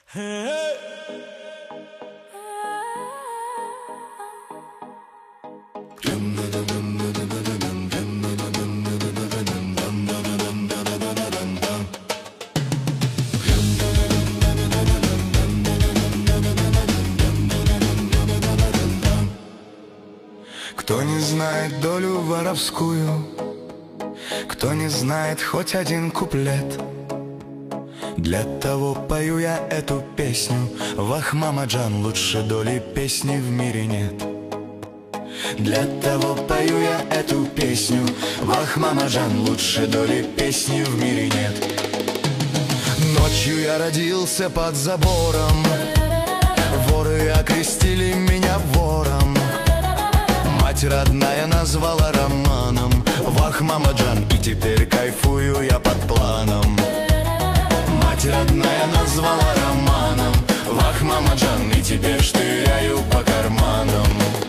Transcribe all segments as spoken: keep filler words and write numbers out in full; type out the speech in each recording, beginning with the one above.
Кто не знает долю воровскую, кто не знает хоть один куплет, для того пою я эту песню. Вах, мамаджан, лучше доли песни в мире нет. Для того пою я эту песню. Вах, мамаджан, лучше доли песни в мире нет. Ночью я родился под забором, воры окрестили меня вором. Мать родная назвала романом. Вах, мамаджан, и теперь кайфую я под планом. Мать родная назвала романом. Вах, мамаджан, и теперь штыряю по карманам.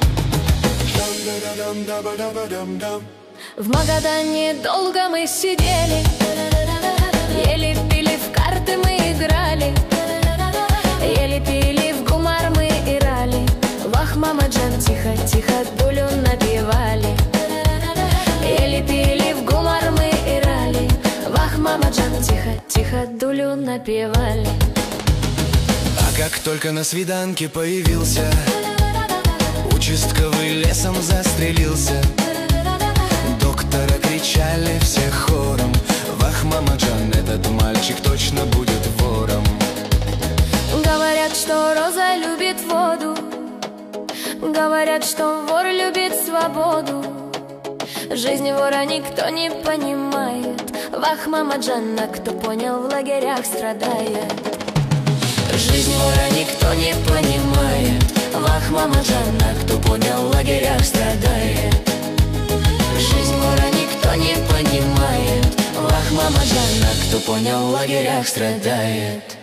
В Магадане долго мы сидели, ели, пили, в карты мы играли, ели, пили, в гумар мы играли. Вах, мамаджан, тихо, тихо, дулю напевали. Ели, пили, в гумар мы играли. Вах, мамаджан, тихо, тихо, дулю напевали. А как только на свиданке появился, участковый лесом застрелился. Доктора кричали все хором. Вах, мамаджан, этот мальчик точно будет вором. Говорят, что роза любит воду, говорят, что вор любит свободу. Жизнь вора никто не понимает. Вах, мамаджан, а кто понял, в лагерях страдает. Жизнь вора никто не понимает. Вах, мамаджан, а кто понял, в лагерях страдает. Жизнь вора никто не понимает. Вах, мамаджан, а кто понял, в лагерях страдает.